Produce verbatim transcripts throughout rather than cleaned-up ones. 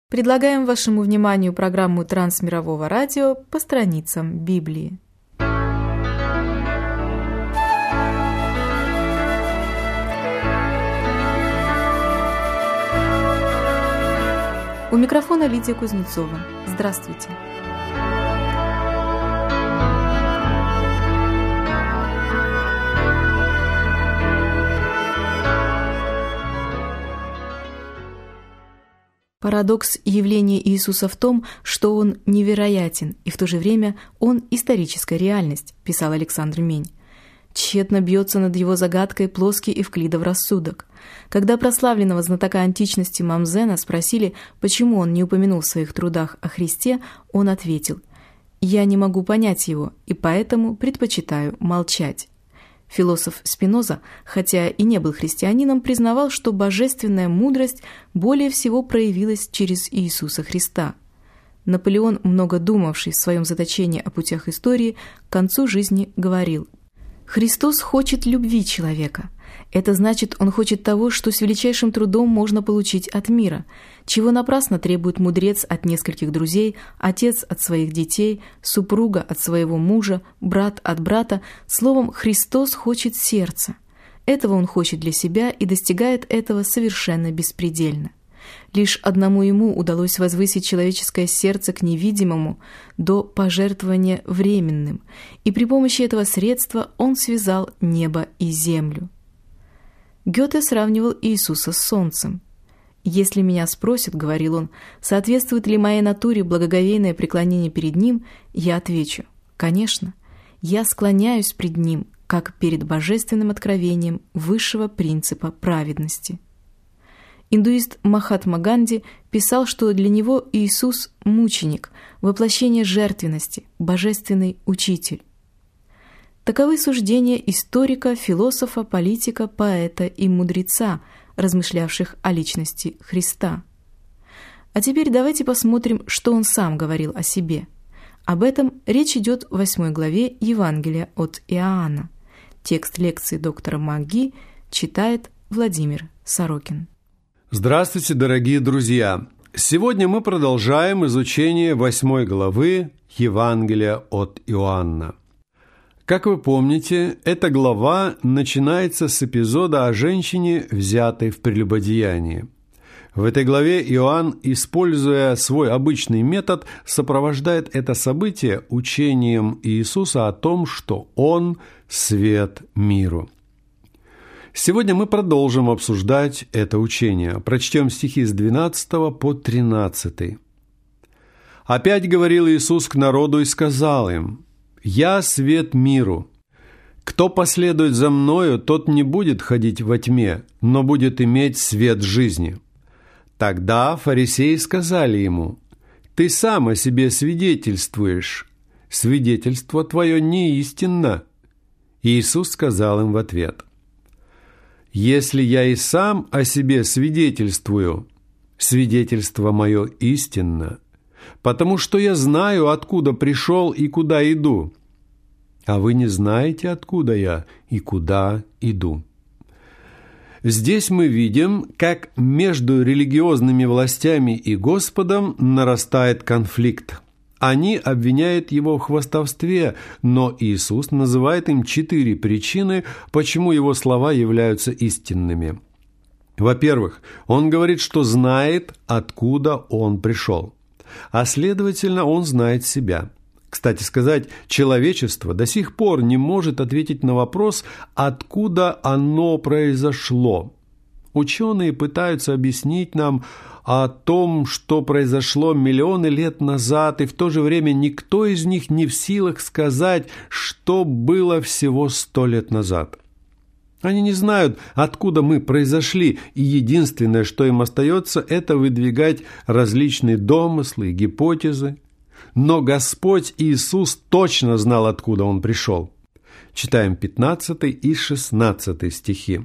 Предлагаем вашему вниманию программу Трансмирового радио по страницам Библии. У микрофона Лидия Кузнецова. Здравствуйте. Парадокс явления Иисуса в том, что Он невероятен, и в то же время Он историческая реальность, писал Александр Мень. Тщетно бьется над его загадкой плоский Эвклидов рассудок. Когда прославленного знатока античности Мамзена спросили, почему он не упомянул в своих трудах о Христе, он ответил: «Я не могу понять его, и поэтому предпочитаю молчать». Философ Спиноза, хотя и не был христианином, признавал, что божественная мудрость более всего проявилась через Иисуса Христа. Наполеон, много думавший в своем заточении о путях истории, к концу жизни говорил: «Христос хочет любви человека. Это значит, Он хочет того, что с величайшим трудом можно получить от мира, чего напрасно требует мудрец от нескольких друзей, отец от своих детей, супруга от своего мужа, брат от брата. Словом, Христос хочет сердца. Этого Он хочет для себя и достигает этого совершенно беспредельно. Лишь одному Ему удалось возвысить человеческое сердце к невидимому до пожертвования временным, и при помощи этого средства Он связал небо и землю». Гёте сравнивал Иисуса с солнцем. «Если меня спросят, — говорил он, — соответствует ли моей натуре благоговейное преклонение перед Ним, я отвечу: конечно, я склоняюсь пред Ним, как перед божественным откровением высшего принципа праведности». Индуист Махатма Ганди писал, что для него Иисус – мученик, воплощение жертвенности, божественный учитель. Таковы суждения историка, философа, политика, поэта и мудреца, размышлявших о личности Христа. А теперь давайте посмотрим, что он сам говорил о себе. Об этом речь идет в восьмой главе Евангелия от Иоанна. Текст лекции доктора МакГи читает Владимир Сорокин. Здравствуйте, дорогие друзья! Сегодня мы продолжаем изучение восьмой главы Евангелия от Иоанна. Как вы помните, эта глава начинается с эпизода о женщине, взятой в прелюбодеянии. В этой главе Иоанн, используя свой обычный метод, сопровождает это событие учением Иисуса о том, что Он – свет миру. Сегодня мы продолжим обсуждать это учение. Прочтем стихи с двенадцатого по тринадцатый. «Опять говорил Иисус к народу и сказал им: «Я свет миру. Кто последует за Мною, тот не будет ходить во тьме, но будет иметь свет жизни». Тогда фарисеи сказали Ему: «Ты сам о себе свидетельствуешь. Свидетельство Твое не истинно». Иисус сказал им в ответ: «Если я и сам о себе свидетельствую, свидетельство мое истинно, потому что я знаю, откуда пришел и куда иду, а вы не знаете, откуда я и куда иду». Здесь мы видим, как между религиозными властями и Господом нарастает конфликт. Они обвиняют Его в хвастовстве, но Иисус называет им четыре причины, почему Его слова являются истинными. Во-первых, Он говорит, что знает, откуда Он пришел, а следовательно, Он знает себя. Кстати сказать, человечество до сих пор не может ответить на вопрос, откуда оно произошло. Ученые пытаются объяснить нам о том, что произошло миллионы лет назад, и в то же время никто из них не в силах сказать, что было всего сто лет назад. Они не знают, откуда мы произошли, и единственное, что им остается, это выдвигать различные домыслы и гипотезы. Но Господь Иисус точно знал, откуда Он пришел. Читаем пятнадцатый и шестнадцатый стихи.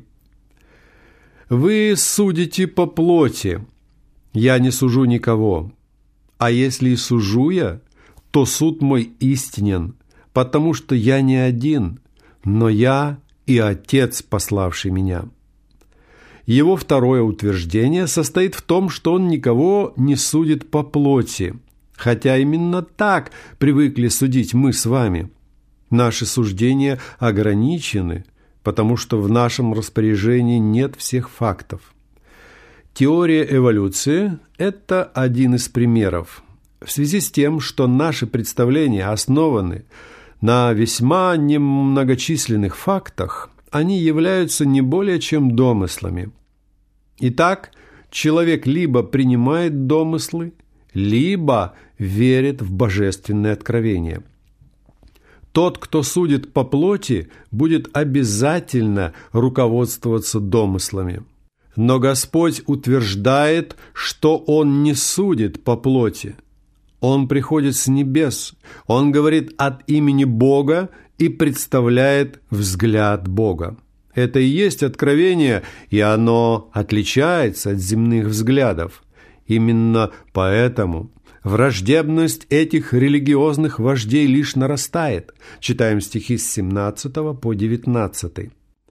«Вы судите по плоти, я не сужу никого. А если и сужу я, то суд мой истинен, потому что я не один, но я и Отец, пославший меня. Его второе утверждение состоит в том, что он никого не судит по плоти, хотя именно так привыкли судить мы с вами. Наши суждения ограничены, потому что в нашем распоряжении нет всех фактов. Теория эволюции – это один из примеров. В связи с тем, что наши представления основаны на весьма немногочисленных фактах, они являются не более чем домыслами. Итак, человек либо принимает домыслы, либо верит в божественное откровение. Тот, кто судит по плоти, будет обязательно руководствоваться домыслами. Но Господь утверждает, что Он не судит по плоти. Он приходит с небес, Он говорит от имени Бога и представляет взгляд Бога. Это и есть откровение, и оно отличается от земных взглядов. Именно поэтому враждебность этих религиозных вождей лишь нарастает. Читаем стихи с семнадцатого по девятнадцатый.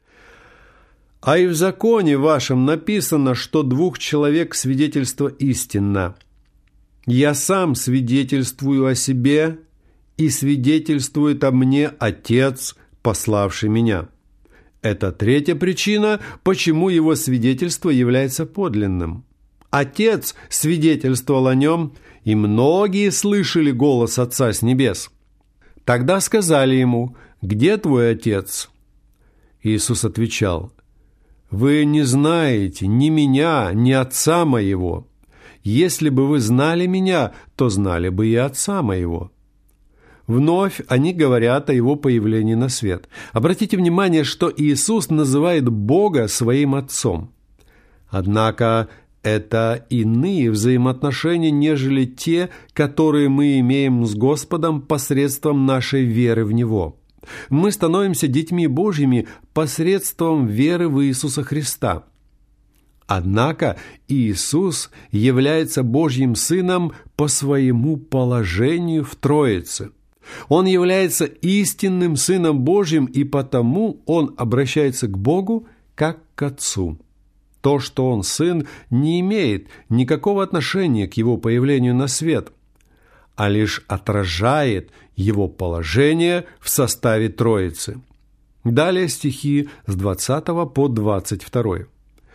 «А и в законе вашем написано, что двух человек свидетельство истинно. Я сам свидетельствую о себе, и свидетельствует о мне Отец, пославший меня». Это третья причина, почему его свидетельство является подлинным. Отец свидетельствовал о нем, и многие слышали голос Отца с небес. Тогда сказали ему: «Где твой Отец?» Иисус отвечал: «Вы не знаете ни меня, ни Отца моего. Если бы вы знали меня, то знали бы и Отца моего». Вновь они говорят о его появлении на свет. Обратите внимание, что Иисус называет Бога своим Отцом. Однако это иные взаимоотношения, нежели те, которые мы имеем с Господом посредством нашей веры в Него. Мы становимся детьми Божьими посредством веры в Иисуса Христа. Однако Иисус является Божьим Сыном по своему положению в Троице. Он является истинным Сыном Божьим, и потому Он обращается к Богу как к Отцу. То, что Он Сын, не имеет никакого отношения к Его появлению на свет, а лишь отражает Его положение в составе Троицы. Далее стихи с двадцатого по двадцать второй.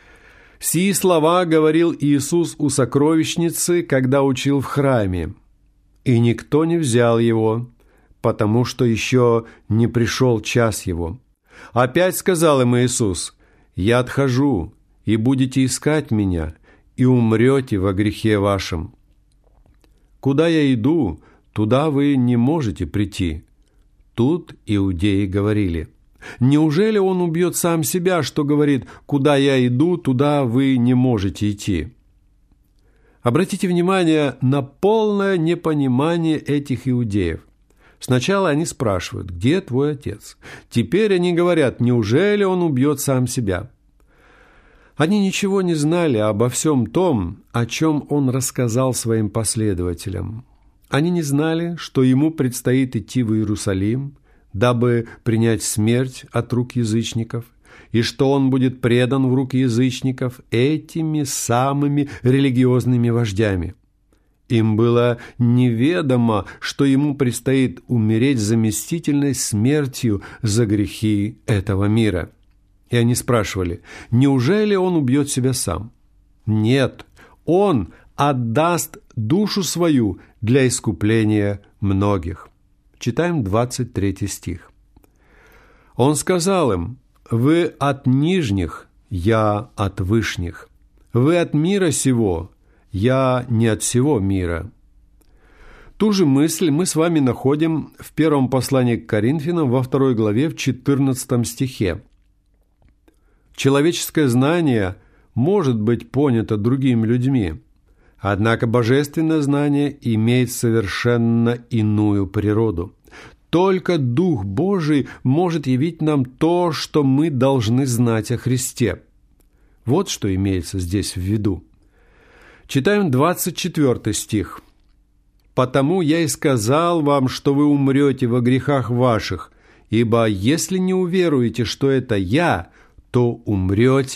«Сии слова говорил Иисус у сокровищницы, когда учил в храме, и никто не взял Его, потому что еще не пришел час Его. Опять сказал им Иисус: «Я отхожу, и будете искать Меня, и умрете во грехе вашем. Куда я иду, туда вы не можете прийти». Тут иудеи говорили: «Неужели Он убьет сам себя, что говорит: куда я иду, туда вы не можете идти?» Обратите внимание на полное непонимание этих иудеев. Сначала они спрашивают: «Где твой Отец?» Теперь они говорят: «Неужели Он убьет сам себя?» Они ничего не знали обо всем том, о чем Он рассказал своим последователям. Они не знали, что Ему предстоит идти в Иерусалим, дабы принять смерть от рук язычников, и что Он будет предан в руки язычников этими самыми религиозными вождями. Им было неведомо, что Ему предстоит умереть заместительной смертью за грехи этого мира. И они спрашивали: «Неужели Он убьет себя сам?» Нет, Он отдаст душу свою для искупления многих. Читаем двадцать третий стих. Он сказал им: «Вы от нижних, я от вышних. Вы от мира сего, я не от всего мира». Ту же мысль мы с вами находим в первом послании к Коринфянам во второй главе в четырнадцатом стихе. Человеческое знание может быть понято другими людьми, однако божественное знание имеет совершенно иную природу. Только Дух Божий может явить нам то, что мы должны знать о Христе. Вот что имеется здесь в виду. Читаем двадцать четвёртый стих. «Потому я и сказал вам, что вы умрете во грехах ваших, ибо если не уверуете, что это я, то умрете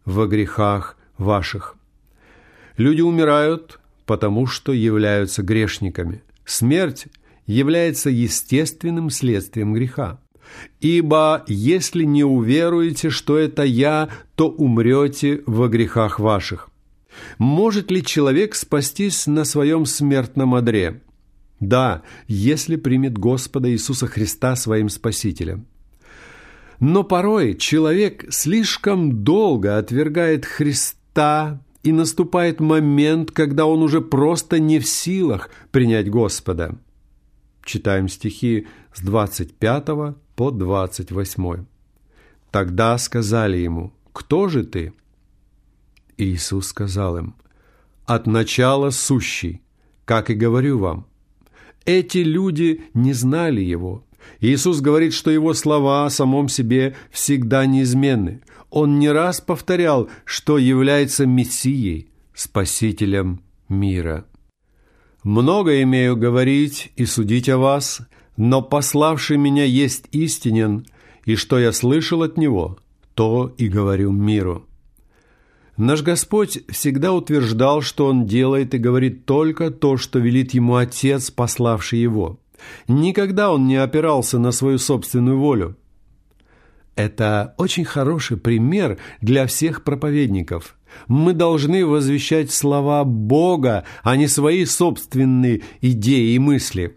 во грехах ваших». Люди умирают, потому что являются грешниками. Смерть является естественным следствием греха. «Ибо если не уверуете, что это я, то умрете во грехах ваших». Может ли человек спастись на своем смертном одре? Да, если примет Господа Иисуса Христа своим Спасителем. Но порой человек слишком долго отвергает Христа, и наступает момент, когда он уже просто не в силах принять Господа. Читаем стихи с двадцать пятого по двадцать восьмой. «Тогда сказали ему: кто же ты?» Иисус сказал им: «От начала сущий, как и говорю вам». Эти люди не знали Его. Иисус говорит, что Его слова о самом себе всегда неизменны. Он не раз повторял, что является Мессией, Спасителем мира. «Много имею говорить и судить о вас, но пославший меня есть истинен, и что я слышал от Него, то и говорю миру». Наш Господь всегда утверждал, что Он делает и говорит только то, что велит Ему Отец, пославший Его. Никогда Он не опирался на свою собственную волю. Это очень хороший пример для всех проповедников. Мы должны возвещать слова Бога, а не свои собственные идеи и мысли.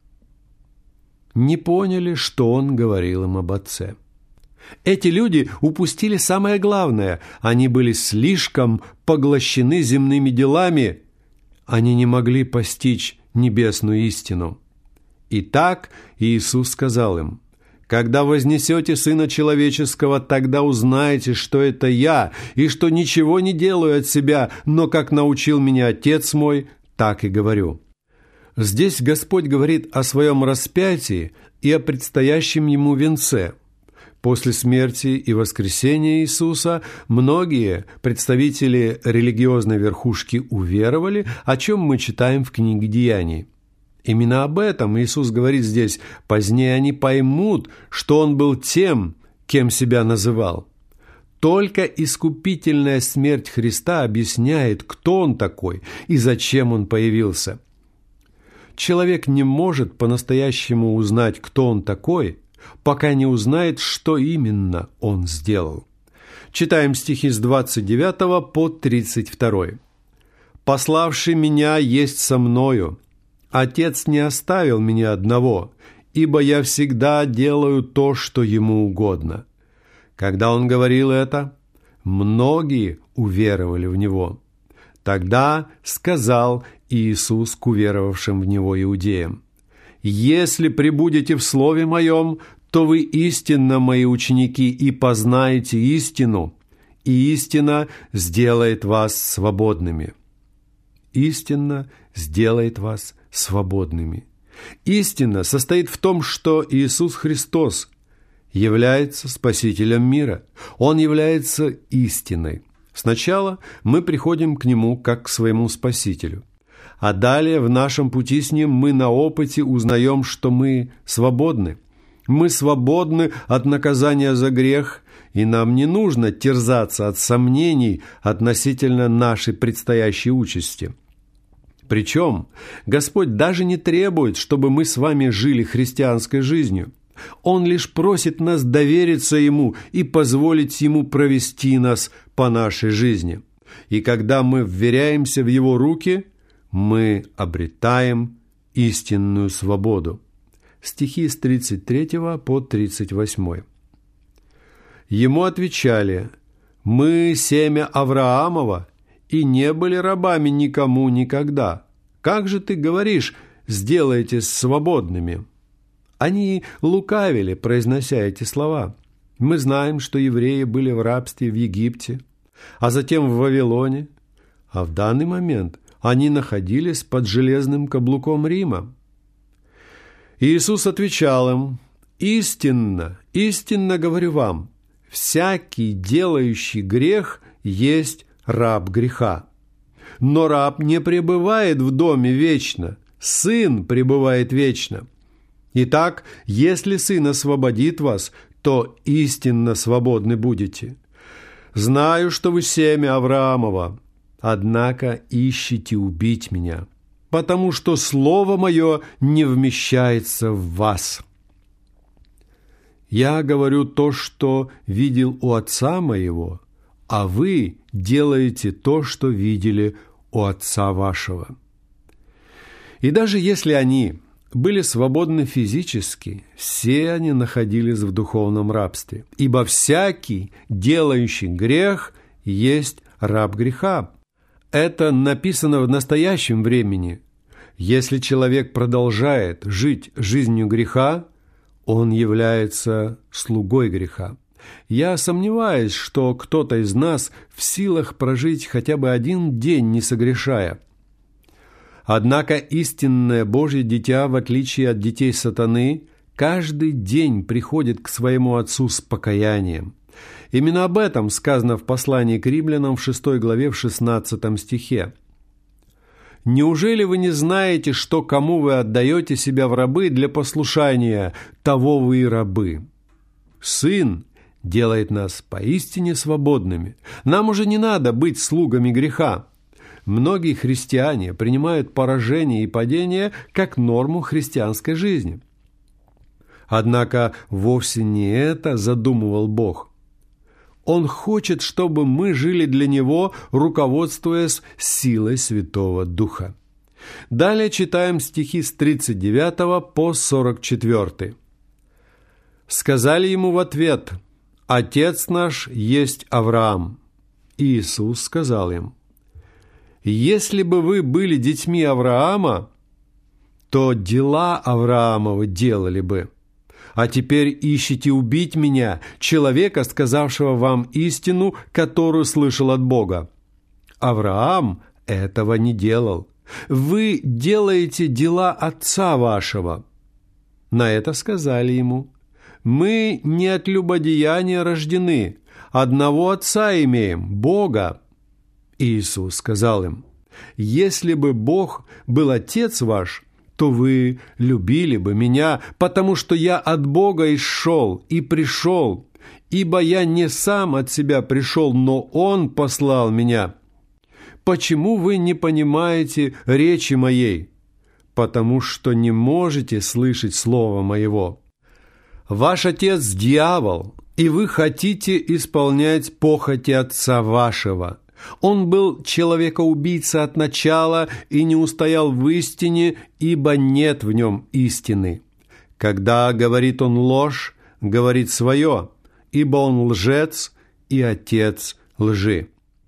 Не поняли, что Он говорил им об Отце. Эти люди упустили самое главное. Они были слишком поглощены земными делами. Они не могли постичь небесную истину. Итак, Иисус сказал им: «Когда вознесете Сына Человеческого, тогда узнаете, что это Я, и что ничего не делаю от себя, но как научил меня Отец мой, так и говорю». Здесь Господь говорит о своем распятии и о предстоящем Ему венце. После смерти и воскресения Иисуса многие представители религиозной верхушки уверовали, о чем мы читаем в книге Деяний. Именно об этом Иисус говорит здесь: «Позднее они поймут, что Он был тем, кем себя называл». Только искупительная смерть Христа объясняет, кто Он такой и зачем Он появился. Человек не может по-настоящему узнать, кто Он такой, пока не узнает, что именно Он сделал. Читаем стихи с двадцать девятого по тридцать второй. «Пославший меня есть со мною. Отец не оставил меня одного, ибо я всегда делаю то, что Ему угодно». Когда Он говорил это, многие уверовали в Него. Тогда сказал Иисус к уверовавшим в Него иудеям: «Если пребудете в Слове Моем, то вы истинно Мои ученики и познаете истину, и истина сделает вас свободными». Истина сделает вас свободными. Истина состоит в том, что Иисус Христос является Спасителем мира. Он является истиной. Сначала мы приходим к Нему как к своему Спасителю, а далее в нашем пути с Ним мы на опыте узнаем, что мы свободны. Мы свободны от наказания за грех, и нам не нужно терзаться от сомнений относительно нашей предстоящей участи. Причем Господь даже не требует, чтобы мы с вами жили христианской жизнью. Он лишь просит нас довериться Ему и позволить Ему провести нас по нашей жизни. И когда мы вверяемся в Его руки, мы обретаем истинную свободу. Стихи с тридцать третьего по тридцать восьмой. Ему отвечали: «Мы семя Авраамова, и не были рабами никому никогда. Как же ты говоришь: сделайтесь свободными?» Они лукавили, произнося эти слова. Мы знаем, что евреи были в рабстве в Египте, а затем в Вавилоне, а в данный момент они находились под железным каблуком Рима. Иисус отвечал им: «Истинно, истинно говорю вам, всякий, делающий грех, есть раб греха. Но раб не пребывает в доме вечно, сын пребывает вечно. Итак, если Сын освободит вас, то истинно свободны будете. знаю, что вы семя Авраамова, однако ищете убить меня, потому что слово мое не вмещается в вас. Я говорю то, что видел у отца моего, а вы делаете то, что видели у отца вашего». И даже если они были свободны физически, все они находились в духовном рабстве, ибо всякий, делающий грех, есть раб греха. Это написано в настоящем времени. Если человек продолжает жить жизнью греха, он является слугой греха. Я сомневаюсь, что кто-то из нас в силах прожить хотя бы один день, не согрешая. Однако истинное Божье дитя, в отличие от детей сатаны, каждый день приходит к своему Отцу с покаянием. Именно об этом сказано в послании к римлянам в шестой главе в шестнадцатом стихе. «Неужели вы не знаете, что кому вы отдаете себя в рабы для послушания, того вы и рабы? Сын делает нас поистине свободными. Нам уже не надо быть слугами греха». Многие христиане принимают поражение и падение как норму христианской жизни. Однако вовсе не это задумывал Бог. Он хочет, чтобы мы жили для Него, руководствуясь силой Святого Духа. Далее читаем стихи с тридцать девятого по сорок четвёртый. «Сказали ему в ответ: Отец наш есть Авраам. Иисус сказал им: Если бы вы были детьми Авраама, то дела Авраамовы делали бы. А теперь ищете убить меня, человека, сказавшего вам истину, которую слышал от Бога. Авраам этого не делал. Вы делаете дела отца вашего». На это сказали ему: «Мы не от любодеяния рождены, одного отца имеем, Бога». Иисус сказал им: «Если бы Бог был Отец ваш, то вы любили бы Меня, потому что Я от Бога исшел и пришел, ибо Я не сам от себя пришел, но Он послал Меня. Почему вы не понимаете речи Моей? Потому что не можете слышать Слова Моего. Ваш отец – дьявол, и вы хотите исполнять похоти отца вашего. Он был человекоубийца от начала и не устоял в истине, ибо нет в нем истины. Когда говорит он ложь, говорит свое, ибо он лжец и отец лжи».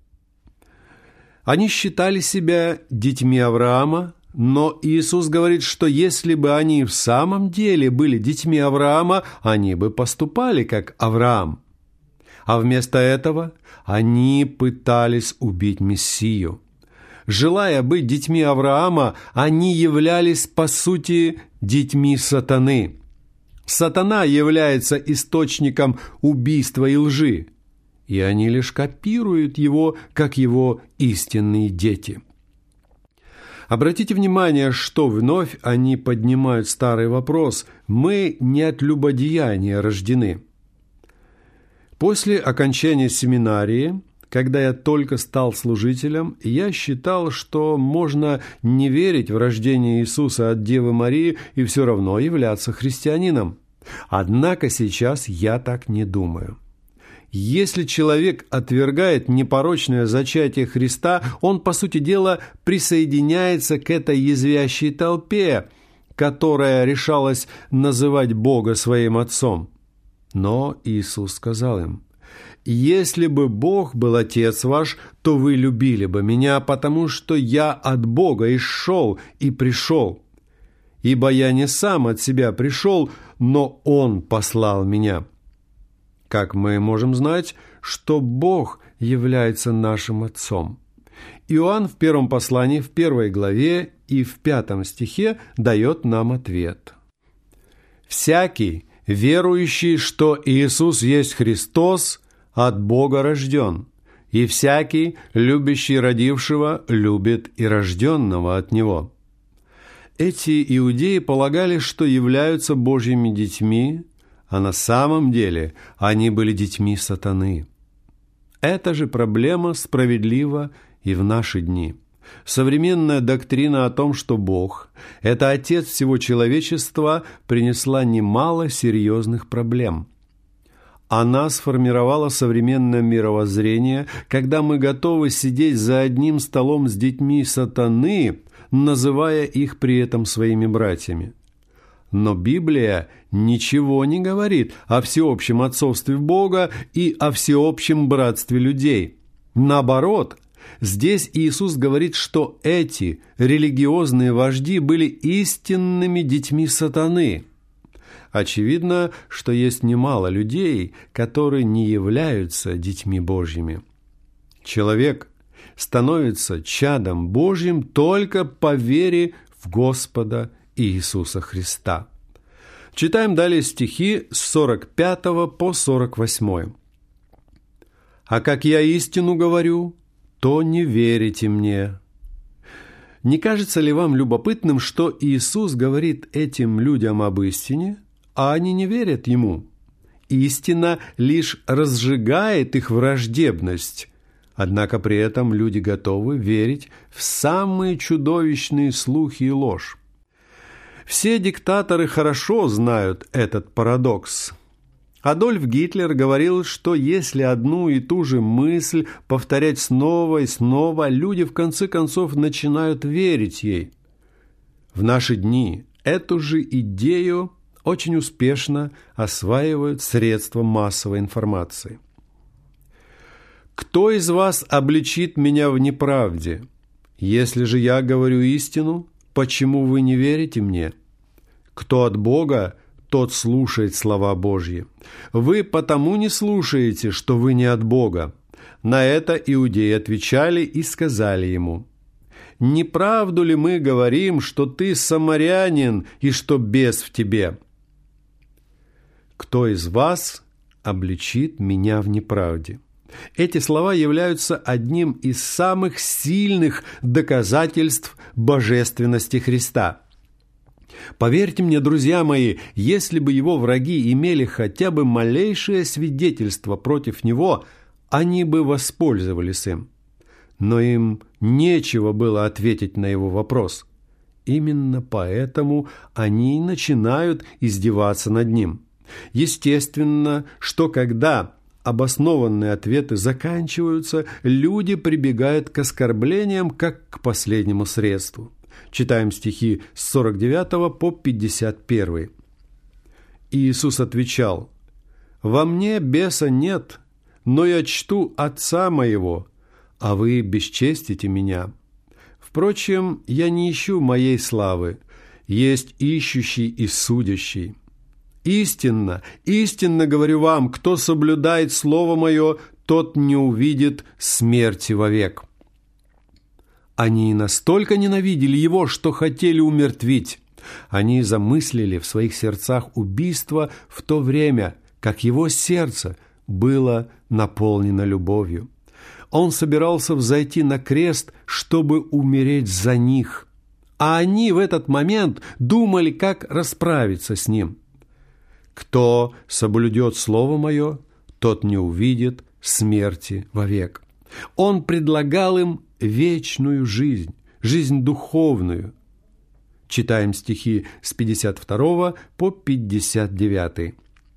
Они считали себя детьми Авраама, но Иисус говорит, что если бы они в самом деле были детьми Авраама, они бы поступали как Авраам. А вместо этого они пытались убить Мессию. Желая быть детьми Авраама, они являлись, по сути, детьми сатаны. Сатана является источником убийства и лжи, и они лишь копируют его, как его истинные дети. Обратите внимание, что вновь они поднимают старый вопрос: «Мы не от любодеяния рождены». После окончания семинарии, когда я только стал служителем, я считал, что можно не верить в рождение Иисуса от Девы Марии и все равно являться христианином. Однако сейчас я так не думаю. Если человек отвергает непорочное зачатие Христа, он, по сути дела, присоединяется к этой язвящей толпе, которая решалась называть Бога своим Отцом. Но Иисус сказал им: «Если бы Бог был Отец ваш, то вы любили бы Меня, потому что Я от Бога исшел и пришел. Ибо Я не сам от себя пришел, но Он послал Меня». Как мы можем знать, что Бог является нашим Отцом? Иоанн в первом послании, в первой главе и в пятом стихе дает нам ответ. «Всякий, верующий, что Иисус есть Христос, от Бога рожден, и всякий, любящий родившего, любит и рожденного от Него». Эти иудеи полагали, что являются Божьими детьми, а на самом деле они были детьми сатаны. Эта же проблема справедлива и в наши дни. Современная доктрина о том, что Бог – это Отец всего человечества, принесла немало серьезных проблем. Она сформировала современное мировоззрение, когда мы готовы сидеть за одним столом с детьми сатаны, называя их при этом своими братьями. Но Библия ничего не говорит о всеобщем отцовстве Бога и о всеобщем братстве людей. Наоборот, здесь Иисус говорит, что эти религиозные вожди были истинными детьми сатаны. Очевидно, что есть немало людей, которые не являются детьми Божьими. Человек становится чадом Божьим только по вере в Господа Иисуса Христа. Читаем далее стихи с сорок пятого по сорок восьмой. «А как я истину говорю, то не верите мне». Не кажется ли вам любопытным, что Иисус говорит этим людям об истине, а они не верят Ему? Истина лишь разжигает их враждебность, однако при этом люди готовы верить в самые чудовищные слухи и ложь. Все диктаторы хорошо знают этот парадокс. Адольф Гитлер говорил, что если одну и ту же мысль повторять снова и снова, люди в конце концов начинают верить ей. В наши дни эту же идею очень успешно осваивают средства массовой информации. «Кто из вас обличит меня в неправде? Если же я говорю истину, почему вы не верите мне? Кто от Бога, тот слушает слова Божьи. Вы потому не слушаете, что вы не от Бога». На это иудеи отвечали и сказали ему: «Не правду ли мы говорим, что ты самарянин и что бес в тебе? Кто из вас обличит меня в неправде?» Эти слова являются одним из самых сильных доказательств божественности Христа. Поверьте мне, друзья мои, если бы его враги имели хотя бы малейшее свидетельство против него, они бы воспользовались им. Но им нечего было ответить на его вопрос. Именно поэтому они начинают издеваться над ним. Естественно, что когда обоснованные ответы заканчиваются, люди прибегают к оскорблениям как к последнему средству. Читаем стихи с сорок девятого по пятьдесят первый. Иисус отвечал: «Во мне беса нет, но я чту Отца моего, а вы бесчестите меня. Впрочем, я не ищу моей славы, есть ищущий и судящий. Истинно, истинно говорю вам, кто соблюдает Слово Мое, тот не увидит смерти вовек». Они настолько ненавидели Его, что хотели умертвить. Они замыслили в своих сердцах убийство в то время, как Его сердце было наполнено любовью. Он собирался взойти на крест, чтобы умереть за них, а они в этот момент думали, как расправиться с Ним. «Кто соблюдет Слово Мое, тот не увидит смерти вовек». Он предлагал им вечную жизнь, жизнь духовную. Читаем стихи с пятьдесят второго по пятьдесят девятый.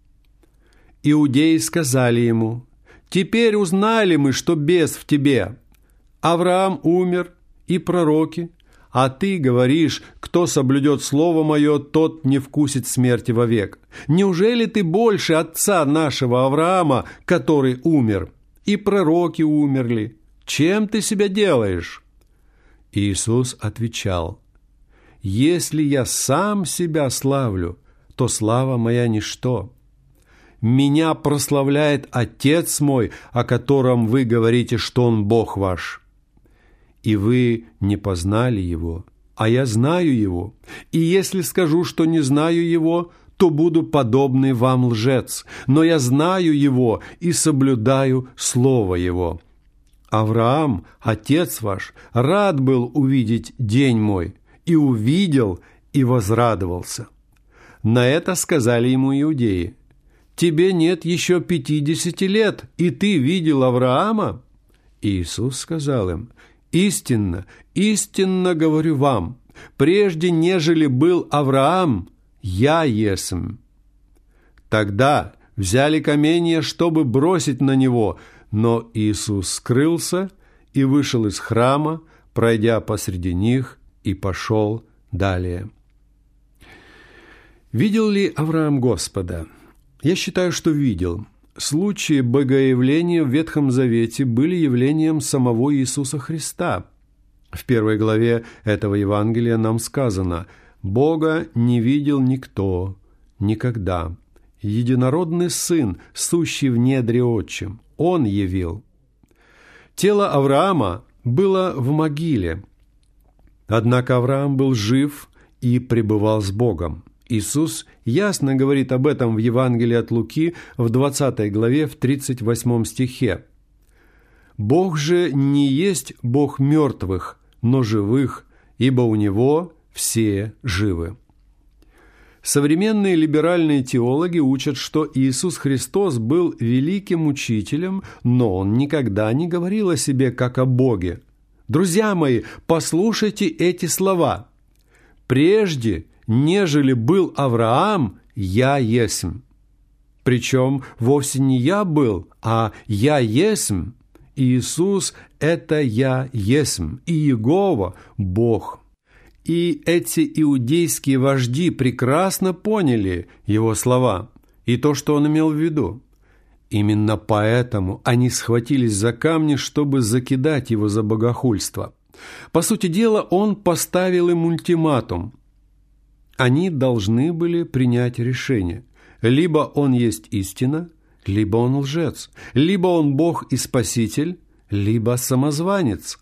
Иудеи сказали ему: «Теперь узнали мы, что бес в тебе. Авраам умер, и пророки, а ты говоришь, кто соблюдет Слово Мое, тот не вкусит смерти вовек. Неужели ты больше отца нашего Авраама, который умер? И пророки умерли. Чем ты себя делаешь?» Иисус отвечал: «Если я сам себя славлю, то слава моя ничто. Меня прославляет Отец мой, о котором вы говорите, что Он Бог ваш. И вы не познали Его, а я знаю Его. И если скажу, что не знаю Его, то буду подобный вам лжец. Но я знаю Его и соблюдаю Слово Его. Авраам, отец ваш, рад был увидеть день мой, и увидел, и возрадовался». На это сказали ему иудеи: тебе нет еще пятидесяти лет, и ты видел Авраама?» Иисус сказал им: «Истинно, истинно говорю вам, прежде нежели был Авраам, я есмь». Тогда взяли каменья, чтобы бросить на него, но Иисус скрылся и вышел из храма, пройдя посреди них, и пошел далее. Видел ли Авраам Господа? Я считаю, что видел. Случаи богоявления в Ветхом Завете были явлением самого Иисуса Христа. В первой главе этого Евангелия нам сказано: «Бога не видел никто никогда. Единородный Сын, сущий в недре Отчим, Он явил». Тело Авраама было в могиле, однако Авраам был жив и пребывал с Богом. Иисус ясно говорит об этом в Евангелии от Луки в двадцатой главе в тридцать восьмом стихе. «Бог же не есть Бог мертвых, но живых, ибо у Него все живы». Современные либеральные теологи учат, что Иисус Христос был великим учителем, но Он никогда не говорил о себе как о Боге. Друзья мои, послушайте эти слова: «Прежде, нежели был Авраам, я есмь». Причем вовсе не «я был», а «я есмь». Иисус – это «я есмь», и Иегова – Бог. И эти иудейские вожди прекрасно поняли Его слова и то, что Он имел в виду. Именно поэтому они схватились за камни, чтобы закидать Его за богохульство. По сути дела, Он поставил им ультиматум. Они должны были принять решение. Либо Он есть истина, либо Он лжец, либо Он Бог и Спаситель, либо самозванец.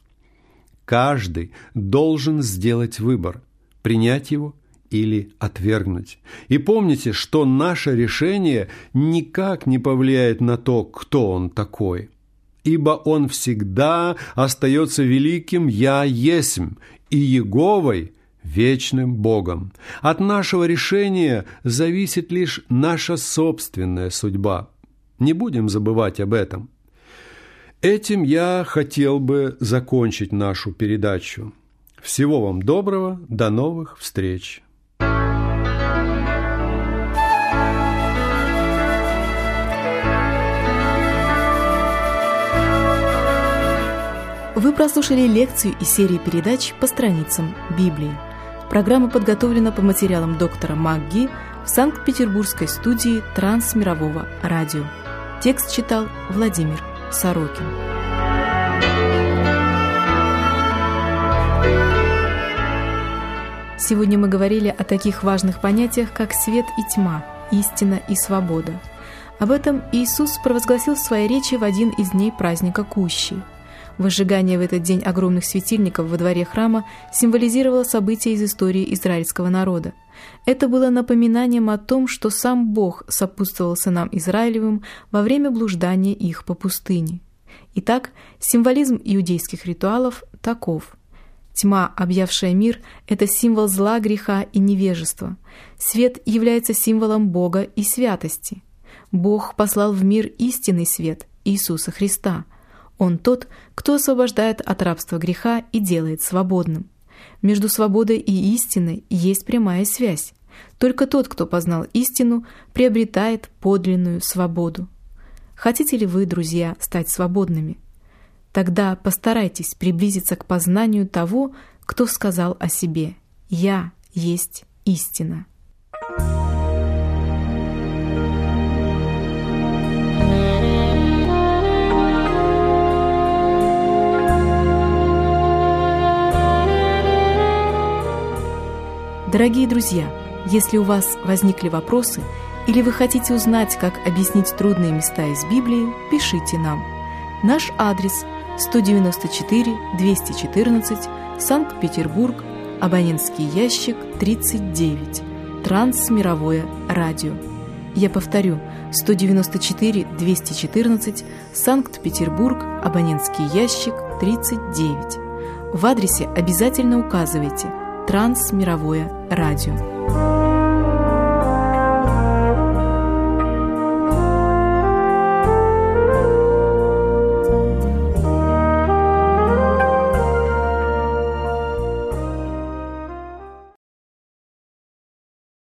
Каждый должен сделать выбор – принять его или отвергнуть. И помните, что наше решение никак не повлияет на то, кто Он такой, ибо Он всегда остается великим «Я есмь» и Иеговой – вечным Богом. От нашего решения зависит лишь наша собственная судьба. Не будем забывать об этом. Этим я хотел бы закончить нашу передачу. Всего вам доброго, до новых встреч! Вы прослушали лекцию из серии передач по страницам Библии. Программа подготовлена по материалам доктора МакГи в Санкт-Петербургской студии Трансмирового радио. Текст читал Владимир Сорокин. Сегодня мы говорили о таких важных понятиях, как свет и тьма, истина и свобода. Об этом Иисус провозгласил в своей речи в один из дней праздника Кущи. Возжигание в этот день огромных светильников во дворе храма символизировало события из истории израильского народа. Это было напоминанием о том, что сам Бог сопутствовал сынам Израилевым во время блуждания их по пустыне. Итак, символизм иудейских ритуалов таков. Тьма, объявшая мир, — это символ зла, греха и невежества. Свет является символом Бога и святости. Бог послал в мир истинный свет — Иисуса Христа. Он тот, кто освобождает от рабства греха и делает свободным. Между свободой и истиной есть прямая связь. Только тот, кто познал истину, приобретает подлинную свободу. Хотите ли вы, друзья, стать свободными? Тогда постарайтесь приблизиться к познанию того, кто сказал о себе: «Я есть истина». Дорогие друзья, если у вас возникли вопросы или вы хотите узнать, как объяснить трудные места из Библии, пишите нам. Наш адрес – сто девяносто четыре двести четырнадцать, Санкт-Петербург, абонентский ящик тридцать девять, Трансмировое радио. Я повторю, сто девяносто четыре двести четырнадцать, Санкт-Петербург, абонентский ящик тридцать девять. В адресе обязательно указывайте «Трансмировое радио».